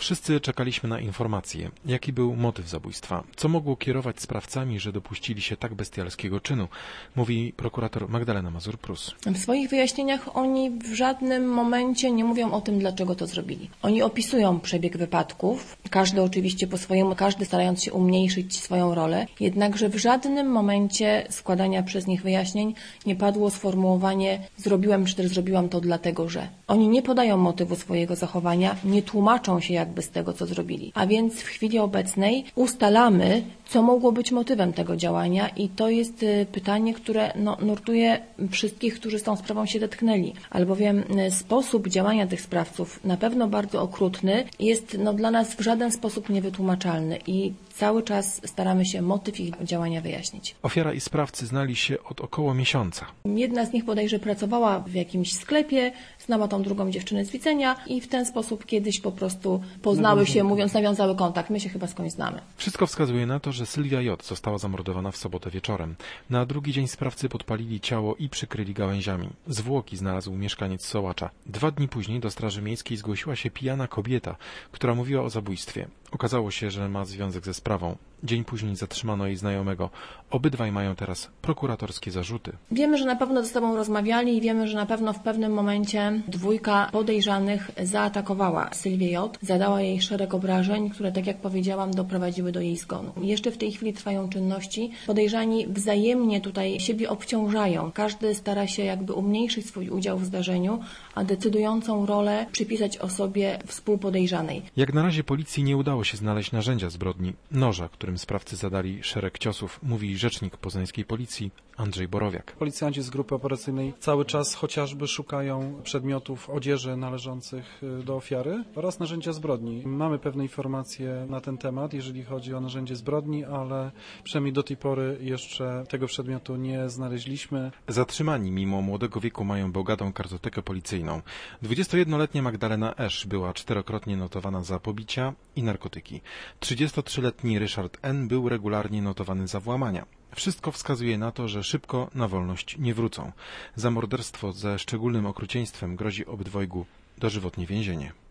Wszyscy czekaliśmy na informacje, jaki był motyw zabójstwa, co mogło kierować sprawcami, że dopuścili się tak bestialskiego czynu, mówi prokurator Magdalena Mazur-Prus. W swoich wyjaśnieniach oni w żadnym momencie nie mówią o tym, dlaczego to zrobili. Oni opisują przebieg wypadków, każdy oczywiście po swojemu, każdy starając się umniejszyć swoją rolę, jednakże w żadnym momencie składania przez nich wyjaśnień nie padło sformułowanie zrobiłem czy też zrobiłam to dlatego, że. Oni nie podają motywu swojego zachowania, nie tłumaczą się jakby z tego, co zrobili. A więc w chwili obecnej ustalamy, co mogło być motywem tego działania i to jest pytanie, które nurtuje wszystkich, którzy z tą sprawą się dotknęli. Albowiem sposób działania tych sprawców, na pewno bardzo okrutny, jest dla nas w żaden sposób niewytłumaczalny i cały czas staramy się motyw ich działania wyjaśnić. Ofiara i sprawcy znali się od około miesiąca. Jedna z nich bodajże pracowała w jakimś sklepie, znała tą drugą dziewczynę z widzenia i w ten sposób kiedyś po prostu poznały się, mówiąc, nawiązały kontakt. My się chyba skądś znamy. Wszystko wskazuje na to, że Sylwia J. została zamordowana w sobotę wieczorem. Na drugi dzień sprawcy podpalili ciało i przykryli gałęziami. Zwłoki znalazł mieszkaniec Sołacza. 2 dni później do Straży Miejskiej zgłosiła się pijana kobieta, która mówiła o zabójstwie. Okazało się, że ma związek ze sprawą. Dzień później zatrzymano jej znajomego. Obydwaj mają teraz prokuratorskie zarzuty. Wiemy, że na pewno ze sobą rozmawiali i wiemy, że na pewno w pewnym momencie dwójka podejrzanych zaatakowała Sylwię J. Zadała jej szereg obrażeń, które, tak jak powiedziałam, doprowadziły do jej zgonu. Jeszcze w tej chwili trwają czynności. Podejrzani wzajemnie tutaj siebie obciążają. Każdy stara się jakby umniejszyć swój udział w zdarzeniu, a decydującą rolę przypisać osobie współpodejrzanej. Jak na razie policji nie udało się znaleźć narzędzia zbrodni, noża, którym sprawcy zadali szereg ciosów, mówi rzecznik poznańskiej policji Andrzej Borowiak. Policjanci z grupy operacyjnej cały czas chociażby szukają przedmiotów odzieży należących do ofiary oraz narzędzia zbrodni. Mamy pewne informacje na ten temat, jeżeli chodzi o narzędzie zbrodni, ale przynajmniej do tej pory jeszcze tego przedmiotu nie znaleźliśmy. Zatrzymani mimo młodego wieku mają bogatą kartotekę policyjną. 21-letnia Magdalena Esz była 4-krotnie notowana za pobicia i narkotyki. 33-letni Ryszard N. był regularnie notowany za włamania. Wszystko wskazuje na to, że szybko na wolność nie wrócą. Za morderstwo ze szczególnym okrucieństwem grozi obydwojgu dożywotnie więzienie.